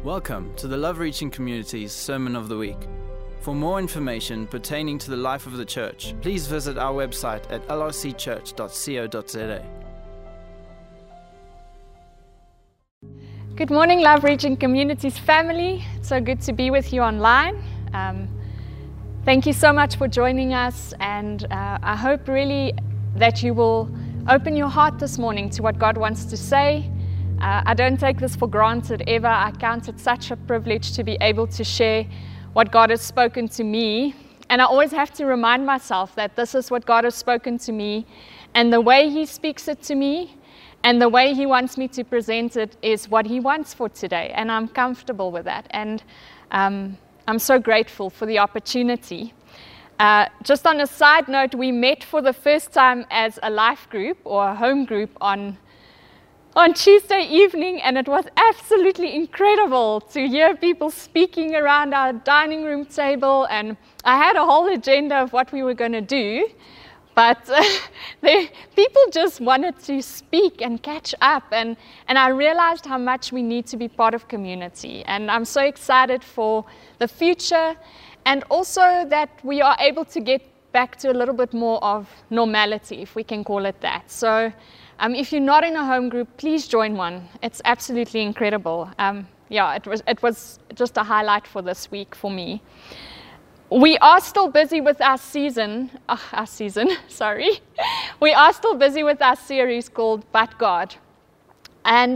Welcome to the Love Reaching Community's Sermon of the Week. For more information pertaining to the life of the church, please visit our website at lrcchurch.co.za. Good morning, Love Reaching Communities family. It's so good to be with you online. Thank you so much for joining us, and I hope really that you will open your heart this morning to what God wants to say. I don't take this for granted ever. I count it such a privilege to be able to share what God has spoken to me. And I always have to remind myself that this is what God has spoken to me, and the way He speaks it to me and the way He wants me to present it is what He wants for today. And I'm comfortable with that. And I'm so grateful for the opportunity. Just on a side note, we met for the first time as a life group or a home group on Tuesday evening, and it was absolutely incredible to hear people speaking around our dining room table, and I had a whole agenda of what we were going to do, but people just wanted to speak and catch up, and I realized how much we need to be part of community, and I'm so excited for the future, and also that we are able to get back to a little bit more of normality, if we can call it that. So if you're not in a home group, please join one. It's absolutely incredible. It was just a highlight for this week for me. We are still busy with our season. We are still busy with our series called But God. And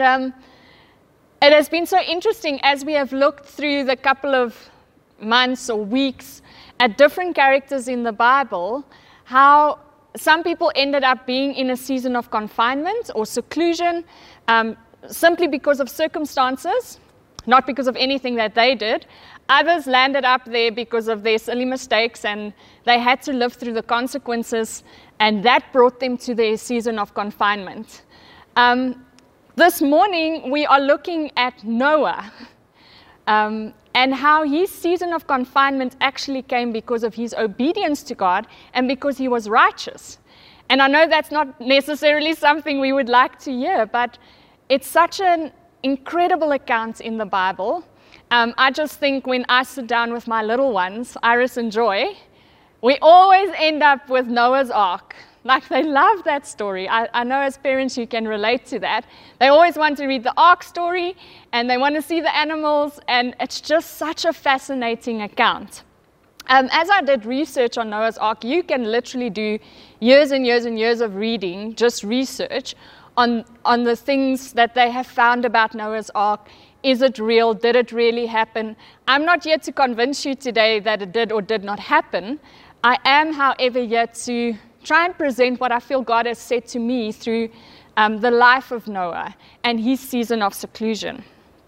it has been so interesting as we have looked through the couple of months or weeks at different characters in the Bible, how some people ended up being in a season of confinement or seclusion simply because of circumstances, not because of anything that they did. Others landed up there because of their silly mistakes, and they had to live through the consequences, and that brought them to their season of confinement. This morning, we are looking at Noah. And how his season of confinement actually came because of his obedience to God and because he was righteous. And I know that's not necessarily something we would like to hear, but it's such an incredible account in the Bible. I just think when I sit down with my little ones, Iris and Joy, we always end up with Noah's Ark. Like, they love that story. I know as parents you can relate to that. They always want to read the Ark story, and they want to see the animals, and it's just such a fascinating account. As I did research on Noah's Ark, you can literally do years and years and years of reading, just research, on the things that they have found about Noah's Ark. Is it real? Did it really happen? I'm not here to convince you today that it did or did not happen. I am, however, here to try and present what I feel God has said to me through the life of Noah and his season of seclusion.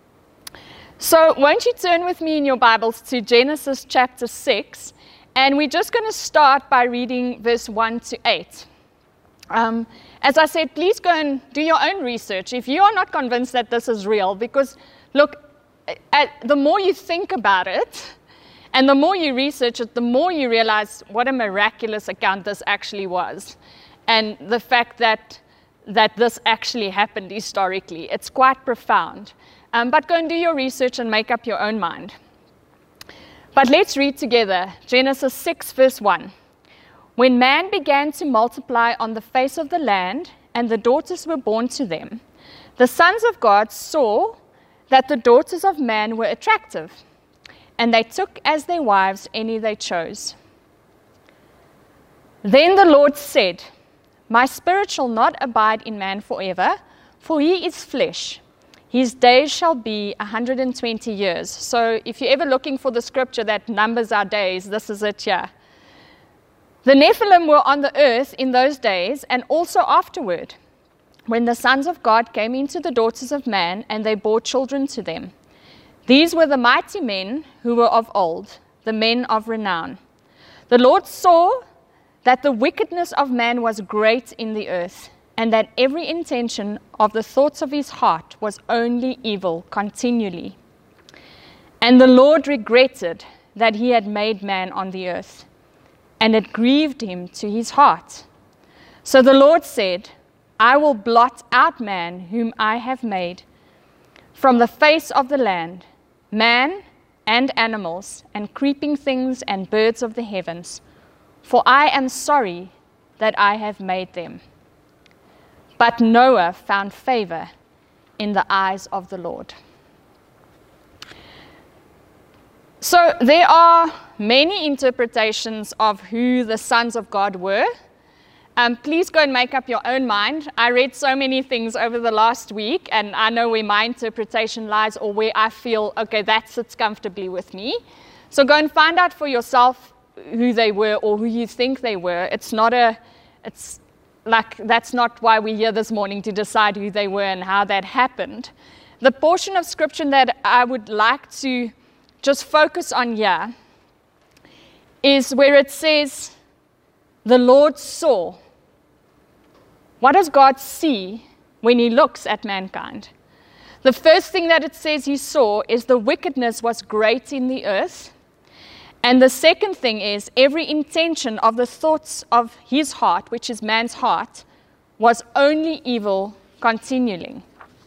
So won't you turn with me in your Bibles to Genesis chapter 6, and we're just going to start by reading verse 1 to 8. As I said, please go and do your own research if you are not convinced that this is real, because look, the more you think about it, and the more you research it, the more you realize what a miraculous account this actually was. And the fact that this actually happened historically, it's quite profound. But go and do your research and make up your own mind. But let's read together Genesis 6 verse 1. When man began to multiply on the face of the land, and the daughters were born to them, the sons of God saw that the daughters of man were attractive, and they took as their wives any they chose. Then the Lord said, My spirit shall not abide in man forever, for he is flesh. His days shall be 120 years. So if you're ever looking for the scripture that numbers our days, this is it here. The Nephilim were on the earth in those days, and also afterward, when the sons of God came into the daughters of man, and they bore children to them. These were the mighty men who were of old, the men of renown. The Lord saw that the wickedness of man was great in the earth, and that every intention of the thoughts of his heart was only evil continually. And the Lord regretted that he had made man on the earth, and it grieved him to his heart. So the Lord said, I will blot out man whom I have made from the face of the land, man and animals, and creeping things and birds of the heavens, for I am sorry that I have made them. But Noah found favor in the eyes of the Lord. So there are many interpretations of who the sons of God were. Please go and make up your own mind. I read so many things over the last week, and I know where my interpretation lies or where I feel, okay, that sits comfortably with me. So go and find out for yourself who they were or who you think they were. That's not why we're here this morning, to decide who they were and how that happened. The portion of scripture that I would like to just focus on here is where it says, the Lord saw. What does God see when he looks at mankind? The first thing that it says he saw is the wickedness was great in the earth. And the second thing is every intention of the thoughts of his heart, which is man's heart, was only evil continually.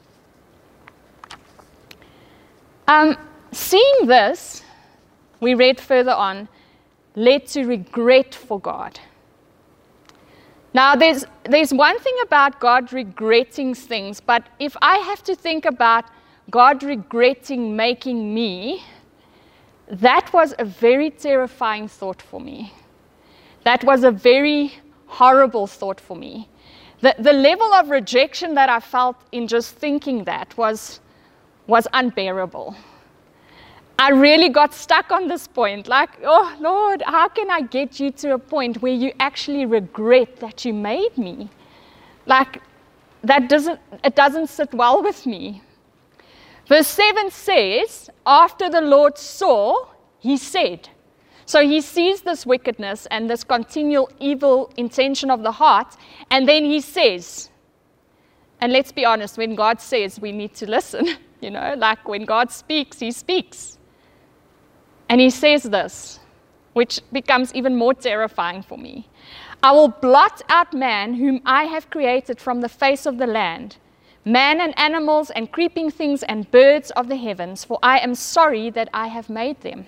Seeing this, we read further on, led to regret for God. Now, there's one thing about God regretting things, but if I have to think about God regretting making me, that was a very terrifying thought for me. That was a very horrible thought for me. The level of rejection that I felt in just thinking that was unbearable. I really got stuck on this point, like, oh, Lord, how can I get you to a point where you actually regret that you made me? Like, it doesn't sit well with me. Verse 7 says, after the Lord saw, he said. So he sees this wickedness and this continual evil intention of the heart, and then he says, and let's be honest, when God says, we need to listen. Like when God speaks, he speaks. And he says this, which becomes even more terrifying for me. I will blot out man whom I have created from the face of the land, man and animals and creeping things and birds of the heavens, for I am sorry that I have made them.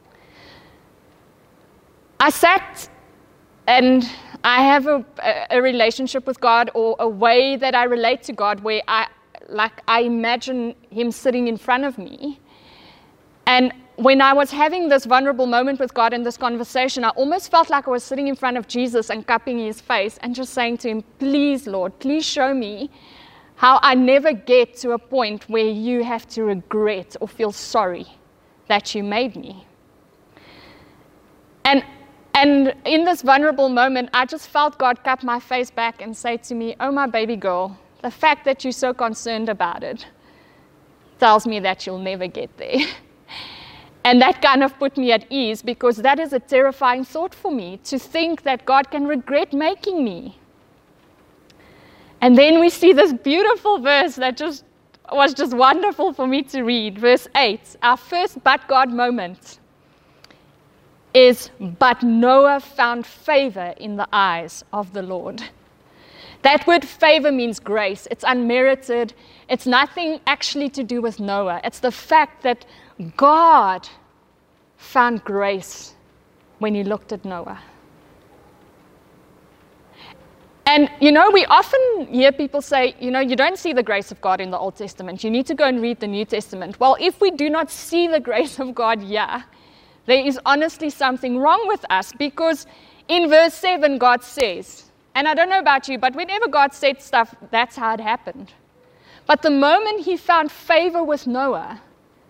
I sat and I have a relationship with God, or a way that I relate to God where I imagine him sitting in front of me. And when I was having this vulnerable moment with God in this conversation, I almost felt like I was sitting in front of Jesus and cupping his face and just saying to him, please, Lord, please show me how I never get to a point where you have to regret or feel sorry that you made me. And in this vulnerable moment, I just felt God cup my face back and say to me, oh, my baby girl, the fact that you're so concerned about it tells me that you'll never get there. And that kind of put me at ease, because that is a terrifying thought for me, to think that God can regret making me. And then we see this beautiful verse that was just wonderful for me to read. Verse 8, our first but God moment is, but Noah found favor in the eyes of the Lord. That word favor means grace. It's unmerited. It's nothing actually to do with Noah. It's the fact that God found grace when he looked at Noah. And, we often hear people say, you don't see the grace of God in the Old Testament. You need to go and read the New Testament. Well, if we do not see the grace of God here, there is honestly something wrong with us, because in verse 7, God says, and I don't know about you, but whenever God said stuff, that's how it happened. But the moment he found favor with Noah,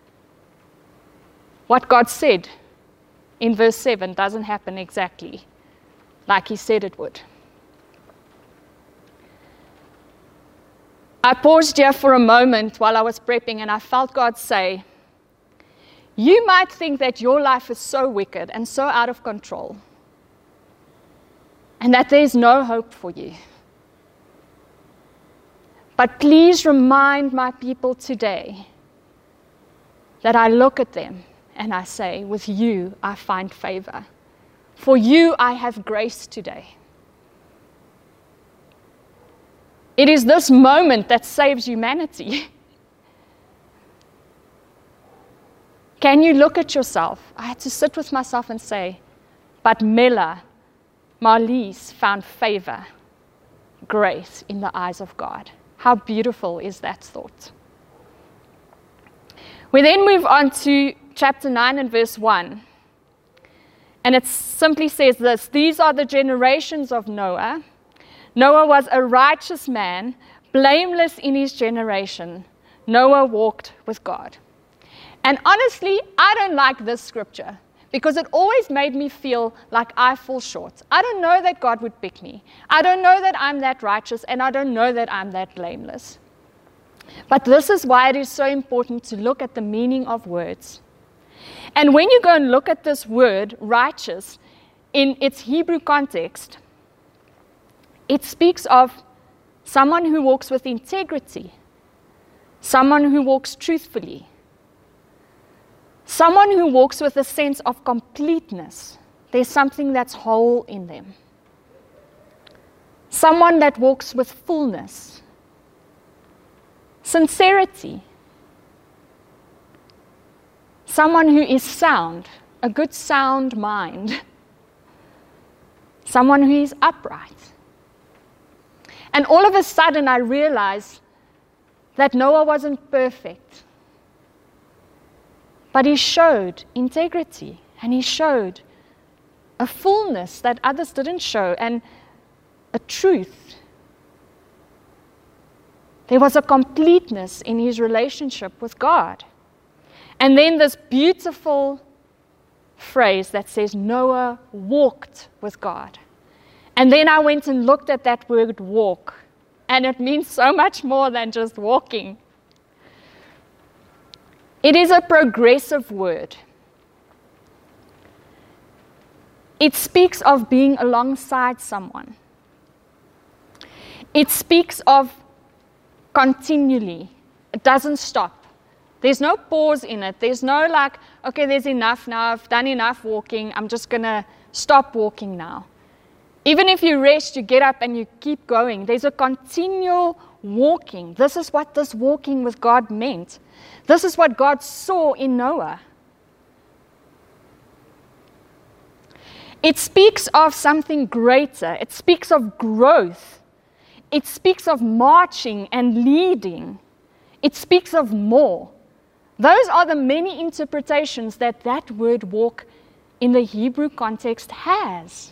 what God said in verse 7 doesn't happen exactly like he said it would. I paused here for a moment while I was prepping, and I felt God say, you might think that your life is so wicked and so out of control, and that there's no hope for you. But please remind my people today that I look at them and I say, with you I find favor. For you I have grace today. It is this moment that saves humanity. Can you look at yourself? I had to sit with myself and say, but Marlies found favor, grace in the eyes of God. How beautiful is that thought? We then move on to chapter 9 and verse 1. And it simply says this: these are the generations of Noah. Noah was a righteous man, blameless in his generation. Noah walked with God. And honestly, I don't like this scripture because it always made me feel like I fall short. I don't know that God would pick me. I don't know that I'm that righteous, and I don't know that I'm that blameless. But this is why it is so important to look at the meaning of words. And when you go and look at this word, righteous, in its Hebrew context, it speaks of someone who walks with integrity, someone who walks truthfully, someone who walks with a sense of completeness. There's something that's whole in them. Someone that walks with fullness, sincerity. Someone who is sound, a good sound mind. Someone who is upright. And all of a sudden I realized that Noah wasn't perfect. But he showed integrity, and he showed a fullness that others didn't show, and a truth. There was a completeness in his relationship with God. And then this beautiful phrase that says Noah walked with God. And then I went and looked at that word walk, and it means so much more than just walking. It is a progressive word. It speaks of being alongside someone. It speaks of continually. It doesn't stop. There's no pause in it. There's no like, okay, there's enough now. I've done enough walking. I'm just going to stop walking now. Even if you rest, you get up and you keep going. There's a continual walking. This is what this walking with God meant. This is what God saw in Noah. It speaks of something greater. It speaks of growth. It speaks of marching and leading. It speaks of more. Those are the many interpretations that that word walk in the Hebrew context has.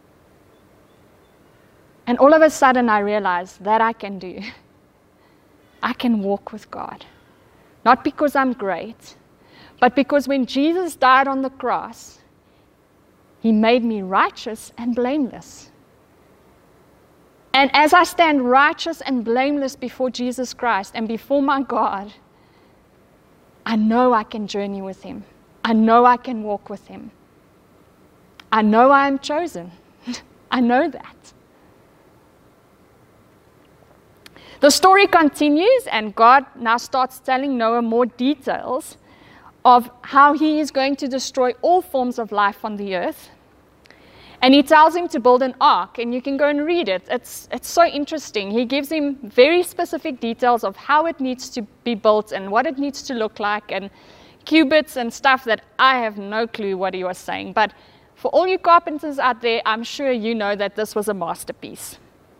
And all of a sudden I realized that I can do. I can walk with God. Not because I'm great, but because when Jesus died on the cross, he made me righteous and blameless. And as I stand righteous and blameless before Jesus Christ and before my God, I know I can journey with him. I know I can walk with him. I know I am chosen. I know that. The story continues, and God now starts telling Noah more details of how he is going to destroy all forms of life on the earth. And he tells him to build an ark, and you can go and read it. It's so interesting. He gives him very specific details of how it needs to be built and what it needs to look like, and cubits and stuff that I have no clue what he was saying. But for all you carpenters out there, I'm sure you know that this was a masterpiece.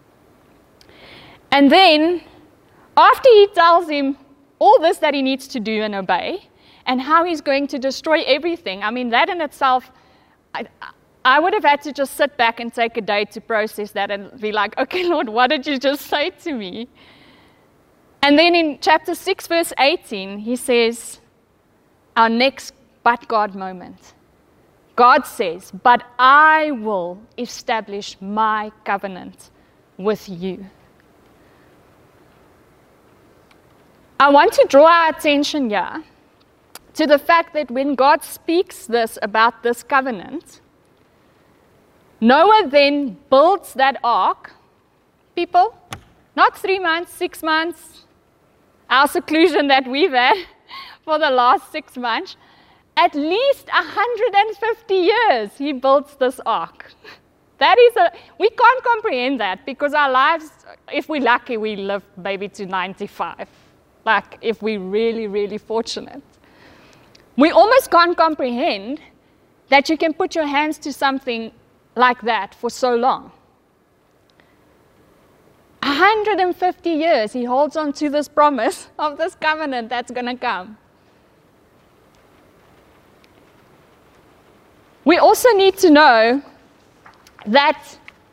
And then, after he tells him all this that he needs to do and obey, and how he's going to destroy everything, I mean, that in itself, I would have had to just sit back and take a day to process that and be like, okay, Lord, what did you just say to me? And then in chapter 6, verse 18, he says, our next but God moment. God says, but I will establish my covenant with you. I want to draw our attention here to the fact that when God speaks this about this covenant, Noah then builds that ark. People, not 3 months, 6 months, our seclusion that we've had for the last 6 months, at least 150 years he builds this ark. We can't comprehend that because our lives, if we're lucky, we live maybe to 95. Like if we're really, really fortunate. We almost can't comprehend that you can put your hands to something like that for so long. 150 years he holds on to this promise of this covenant that's going to come. We also need to know that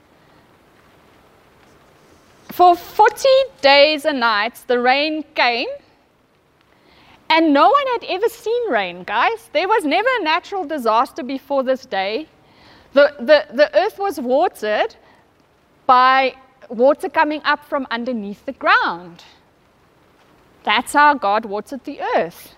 for 40 days and nights the rain came, and no one had ever seen rain, guys. There was never a natural disaster before this day. The earth was watered by water coming up from underneath the ground. That's how God watered the earth.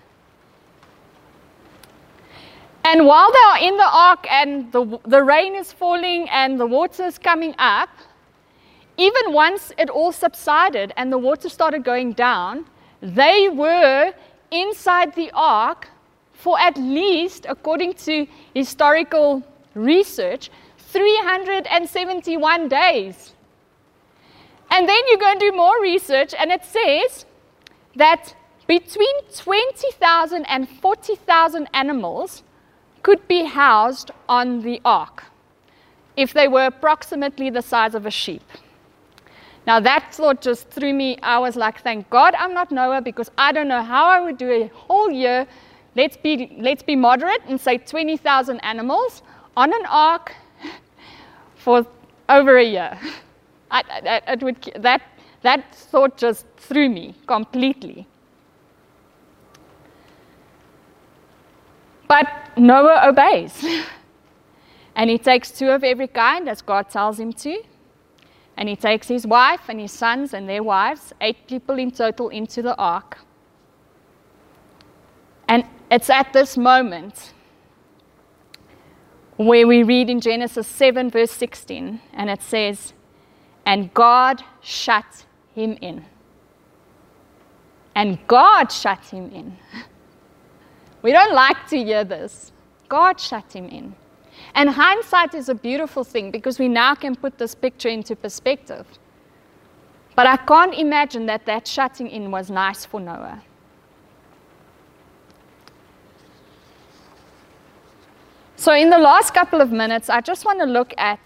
And while they are in the ark and the rain is falling and the water is coming up, even once it all subsided and the water started going down, they were inside the ark for at least, according to historical research, 371 days. And then you go and do more research, and it says that between 20,000 and 40,000 animals could be housed on the ark if they were approximately the size of a sheep. Now that thought just threw me. I was like, thank God I'm not Noah, because I don't know how I would do a whole year. Let's be moderate and say 20,000 animals on an ark for over a year. That thought just threw me completely. But Noah obeys. And he takes 2 of every kind, as God tells him to. And he takes his wife and his sons and their wives, 8 people in total, into the ark. And it's at this moment where we read in Genesis 7, verse 16, and it says, "And God shut him in." And God shut him in. We don't like to hear this. God shut him in. And hindsight is a beautiful thing, because we now can put this picture into perspective. But I can't imagine that shutting in was nice for Noah. So in the last couple of minutes, I just want to look at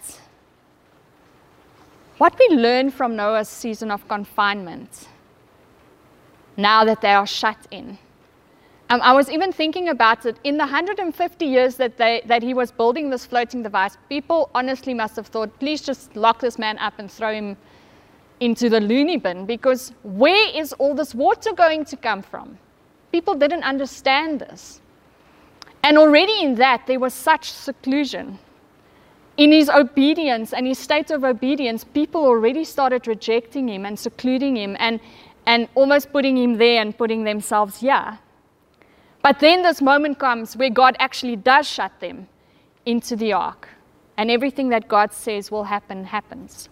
what we learn from Noah's season of confinement now that they are shut in. I was even thinking about it. In the 150 years that he was building this floating device, people honestly must have thought, please just lock this man up and throw him into the loony bin, because where is all this water going to come from? People didn't understand this. And already in that, there was such seclusion. In his obedience and his state of obedience, people already started rejecting him and secluding him and almost putting him there and putting themselves here. But then this moment comes where God actually does shut them into the ark. And everything that God says will happen, happens.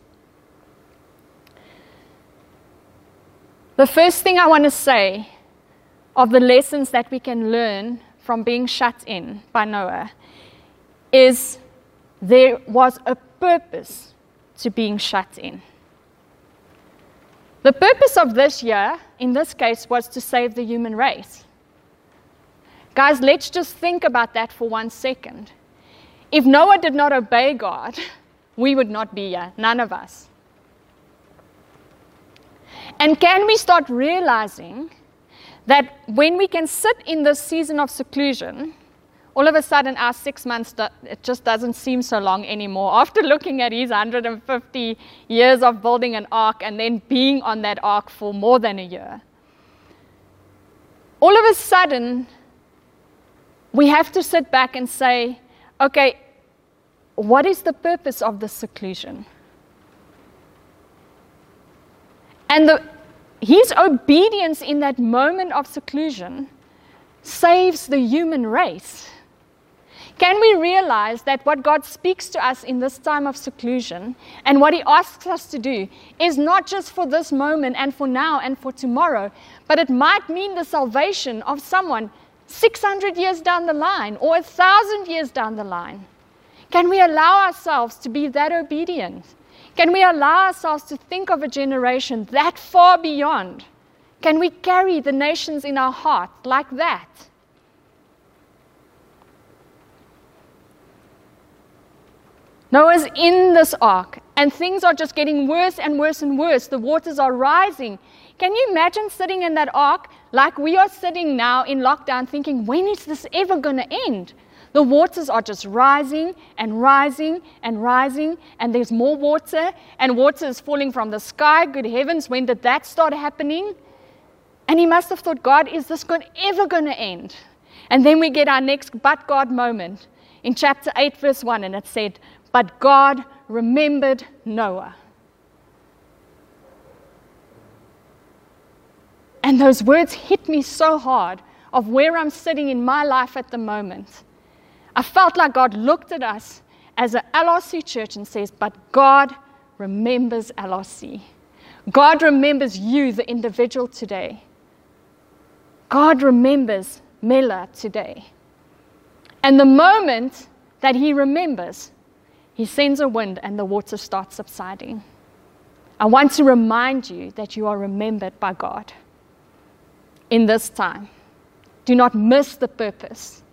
The first thing I want to say of the lessons that we can learn from being shut in by Noah is there was a purpose to being shut in. The purpose of this year, in this case, was to save the human race. Guys, let's just think about that for 1 second. If Noah did not obey God, we would not be here, none of us. And can we start realizing that when we can sit in this season of seclusion, all of a sudden our 6 months, it just doesn't seem so long anymore. After looking at his 150 years of building an ark and then being on that ark for more than a year, all of a sudden we have to sit back and say, okay, what is the purpose of this seclusion? And his obedience in that moment of seclusion saves the human race. Can we realize that what God speaks to us in this time of seclusion and what He asks us to do is not just for this moment and for now and for tomorrow, but it might mean the salvation of someone 600 years down the line or 1,000 years down the line? Can we allow ourselves to be that obedient? Can we allow ourselves to think of a generation that far beyond? Can we carry the nations in our heart like that? Noah's in this ark, and things are just getting worse and worse and worse. The waters are rising. Can you imagine sitting in that ark like we are sitting now in lockdown thinking, when is this ever going to end? The waters are just rising and rising and rising, and there's more water, and water is falling from the sky. Good heavens, when did that start happening? And he must have thought, God, is this ever going to end? And then we get our next but God moment in chapter 8, verse 1, and it said, but God remembered Noah. And those words hit me so hard of where I'm sitting in my life at the moment. I felt like God looked at us as an LRC church and says, but God remembers LRC. God remembers you, the individual, today. God remembers Mela today. And the moment that he remembers, he sends a wind and the water starts subsiding. I want to remind you that you are remembered by God in this time. Do not miss the purpose.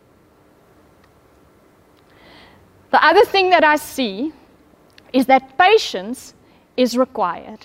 The other thing that I see is that patience is required.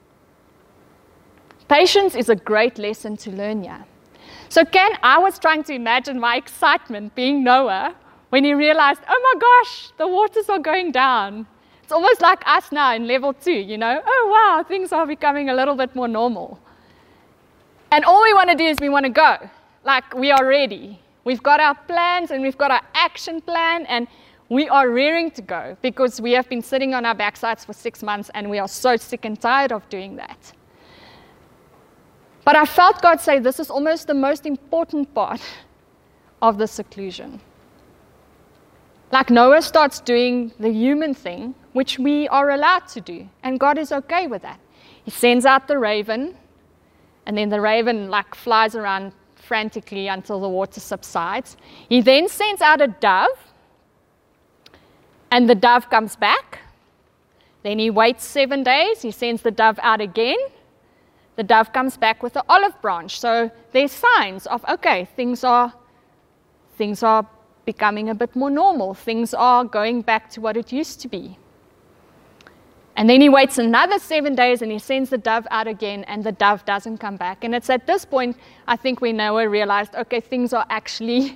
Patience is a great lesson to learn here. So I was trying to imagine my excitement being Noah when he realized, oh my gosh, the waters are going down. It's almost like us now in level 2, Oh wow, things are becoming a little bit more normal. And all we want to do is we want to go. Like we are ready. We've got our plans and we've got our action plan and we are rearing to go because we have been sitting on our backsides for 6 months and we are so sick and tired of doing that. But I felt God say this is almost the most important part of the seclusion. Like Noah starts doing the human thing, which we are allowed to do, and God is okay with that. He sends out the raven, and then the raven flies around frantically until the water subsides. He then sends out a dove, and the dove comes back. Then he waits 7 days. He sends the dove out again. The dove comes back with the olive branch. So there's signs of, okay, things are becoming a bit more normal. Things are going back to what it used to be. And then he waits another 7 days and he sends the dove out again, and the dove doesn't come back. And it's at this point, I think Noah realized, okay, things are actually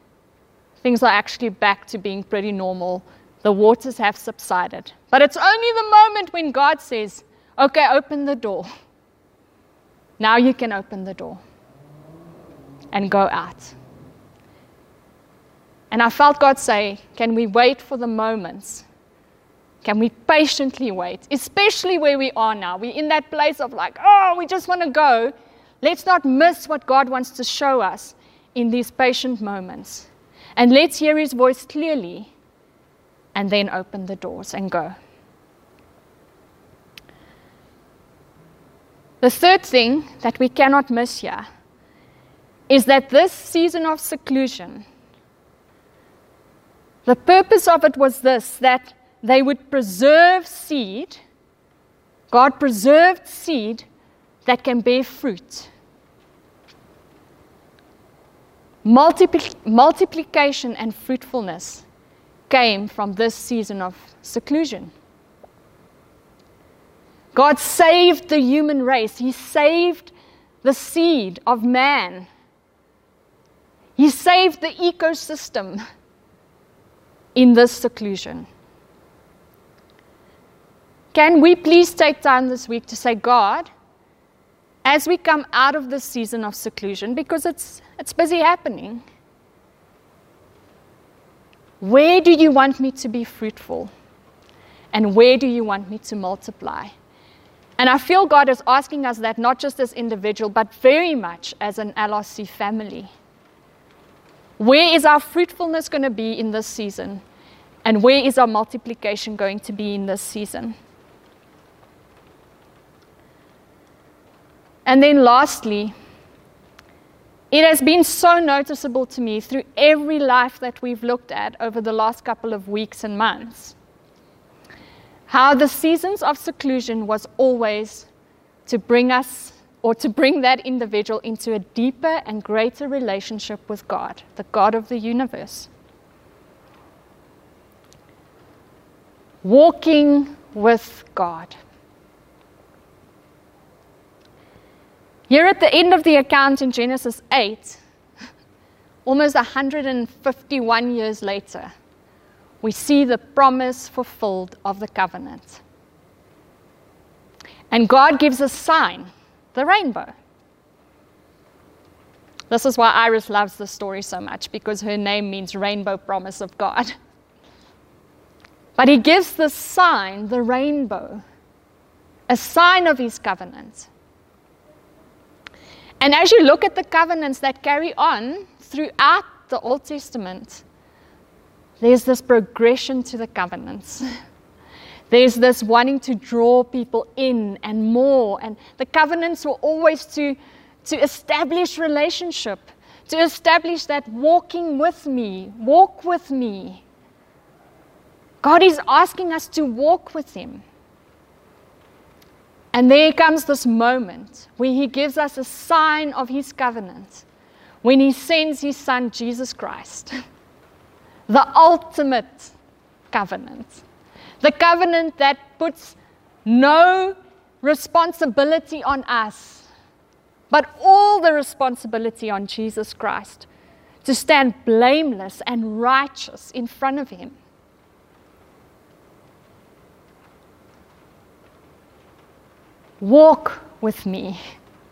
back to being pretty normal. The waters have subsided. But it's only the moment when God says, okay, open the door. Now you can open the door and go out. And I felt God say, can we wait for the moments? Can we patiently wait? Especially where we are now. We're in that place of we just want to go. Let's not miss what God wants to show us in these patient moments. And let's hear his voice clearly and then open the doors and go. The third thing that we cannot miss here is that this season of seclusion, the purpose of it was this, that they would preserve seed. God preserved seed that can bear fruit. Multiplication and fruitfulness came from this season of seclusion. God saved the human race. He saved the seed of man. He saved the ecosystem in this seclusion. Can we please take time this week to say, God, as we come out of this season of seclusion, because it's busy happening, where do you want me to be fruitful? And where do you want me to multiply? And I feel God is asking us that not just as individual, but very much as an LRC family. Where is our fruitfulness going to be in this season? And where is our multiplication going to be in this season? And then lastly, it has been so noticeable to me through every life that we've looked at over the last couple of weeks and months, how the seasons of seclusion was always to bring us, or to bring that individual into a deeper and greater relationship with God, the God of the universe. walking with God. Here at the end of the account in Genesis 8, almost 151 years later, we see the promise fulfilled of the covenant. And God gives a sign, the rainbow. This is why Iris loves this story so much, because her name means rainbow promise of God. But he gives the sign, the rainbow, a sign of his covenant. And as you look at the covenants that carry on throughout the Old Testament, there's this progression to the covenants. There's this wanting to draw people in and more. And the covenants were always to establish relationship, to establish that walking with me, walk with me. God is asking us to walk with him. And there comes this moment where he gives us a sign of his covenant, when he sends his son, Jesus Christ, the ultimate covenant, the covenant that puts no responsibility on us, but all the responsibility on Jesus Christ to stand blameless and righteous in front of him. Walk with me.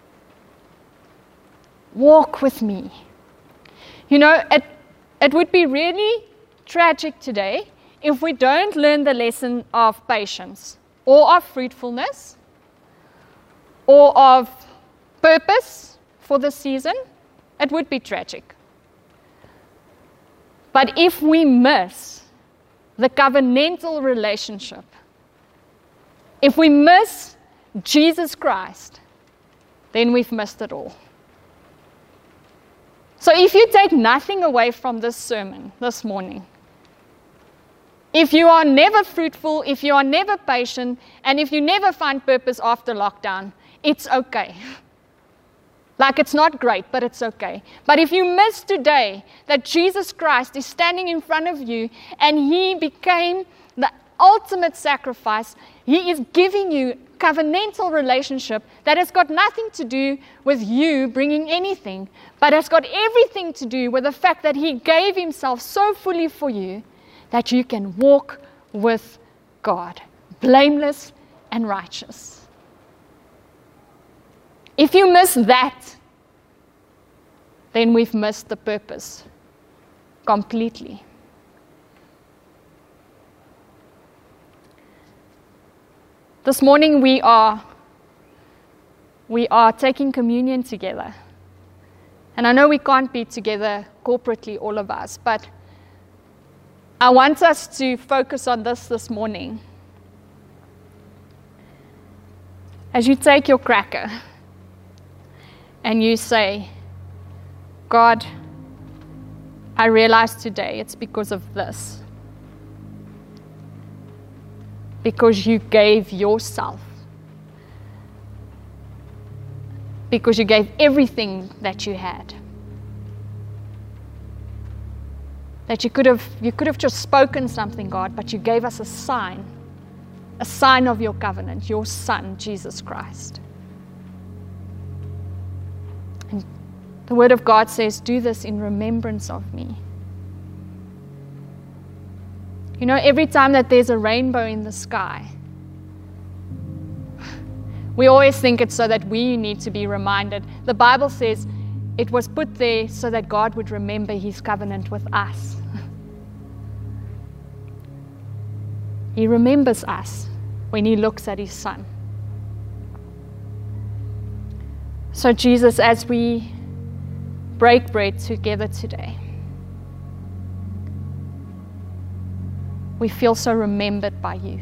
Walk with me. You know, it would be really tragic today if we don't learn the lesson of patience, or of fruitfulness, or of purpose for the season. It would be tragic. But if we miss the covenantal relationship, if we miss Jesus Christ, then we've missed it all. So if you take nothing away from this sermon this morning, if you are never fruitful, if you are never patient, and if you never find purpose after lockdown, it's okay. Like, it's not great, but it's okay. But if you miss today that Jesus Christ is standing in front of you and he became the ultimate sacrifice, he is giving you covenantal relationship that has got nothing to do with you bringing anything, but has got everything to do with the fact that he gave himself so fully for you that you can walk with God, blameless and righteous. If you miss that, then we've missed the purpose completely. This morning we are taking communion together. And I know we can't be together corporately, all of us, but I want us to focus on this morning. As you take your cracker and you say, God, I realize today it's because of this. Because you gave yourself. Because you gave everything that you had. That you could have just spoken something, God, but you gave us a sign of your covenant, your Son, Jesus Christ. And the Word of God says, do this in remembrance of me. You know, every time that there's a rainbow in the sky, we always think it's so that we need to be reminded. The Bible says it was put there so that God would remember his covenant with us. He remembers us when he looks at his Son. So Jesus, as we break bread together today, we feel so remembered by you.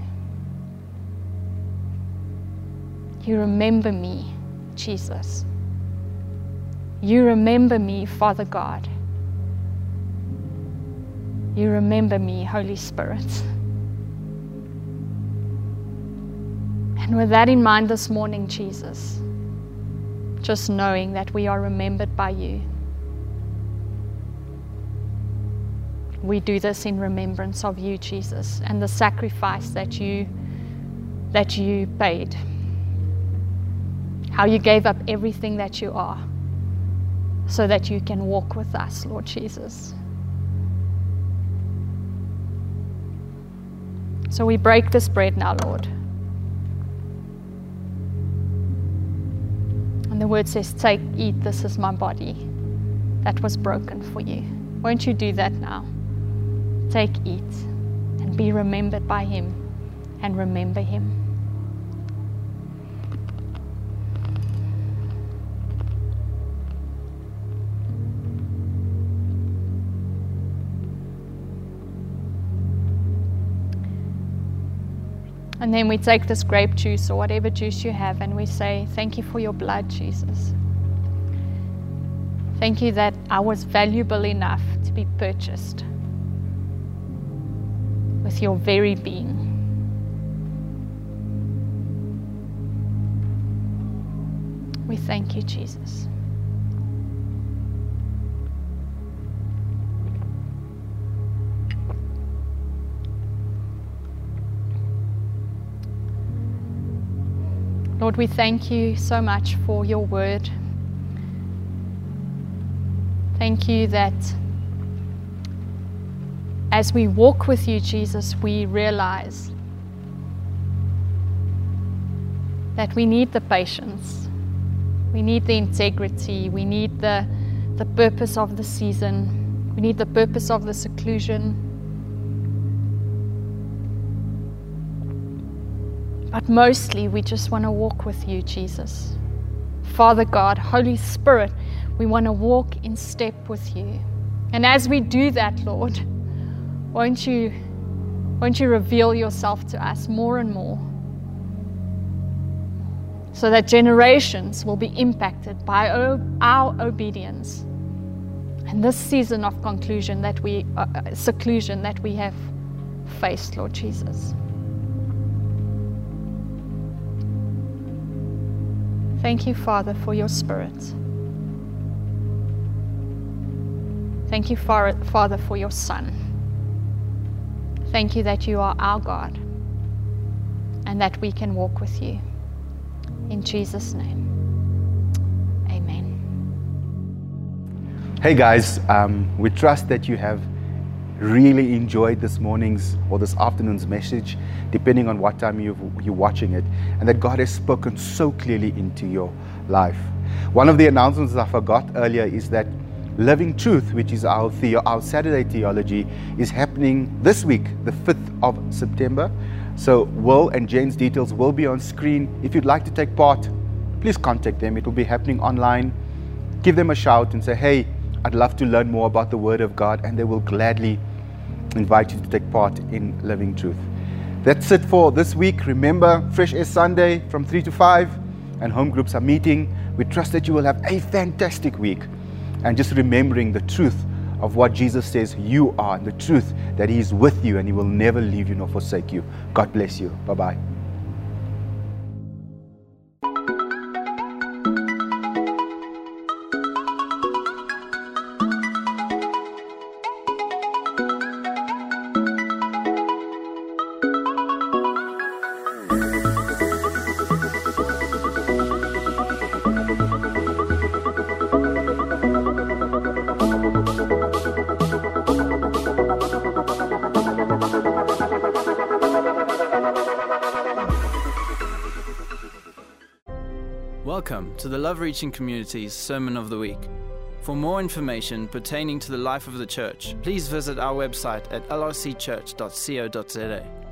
You remember me, Jesus. You remember me, Father God. You remember me, Holy Spirit. And with that in mind this morning, Jesus, just knowing that we are remembered by you, we do this in remembrance of you, Jesus, and the sacrifice that you paid. How you gave up everything that you are so that you can walk with us, Lord Jesus. So we break this bread now, Lord. And the word says, take, eat, this is my body that was broken for you. Won't you do that now? Take, eat, and be remembered by him, and remember him. And then we take this grape juice or whatever juice you have and we say, thank you for your blood, Jesus. Thank you that I was valuable enough to be purchased with your very being. We thank you, Jesus. Lord, we thank you so much for your word. Thank you that as we walk with you, Jesus, we realize that we need the patience, we need the integrity, we need the purpose of the season, we need the purpose of the seclusion. But mostly, we just want to walk with you, Jesus. Father God, Holy Spirit, we want to walk in step with you. And as we do that, Lord, won't you reveal yourself to us more and more so that generations will be impacted by our obedience and this season of seclusion that we have faced, Lord Jesus. Thank you, Father, for your Spirit. Thank you, Father, for your Son. Thank you that you are our God and that we can walk with you. In Jesus' name, amen. Hey guys, we trust that you have really enjoyed this morning's or this afternoon's message, depending on what time you're watching it, and that God has spoken so clearly into your life. One of the announcements I forgot earlier is that Living Truth, which is our Saturday theology, is happening this week, the 5th of September. So Will and Jen's details will be on screen. If you'd like to take part, please contact them. It will be happening online. Give them a shout and say, hey, I'd love to learn more about the Word of God, and they will gladly invite you to take part in Living Truth. That's it for this week. Remember, Fresh Air Sunday from 3 to 5, and home groups are meeting. We trust that you will have a fantastic week, and just remembering the truth of what Jesus says you are, and the truth that He is with you and He will never leave you nor forsake you. God bless you. Bye-bye. Welcome to the Love Reaching Community's Sermon of the Week. For more information pertaining to the life of the church, please visit our website at lrcchurch.co.za.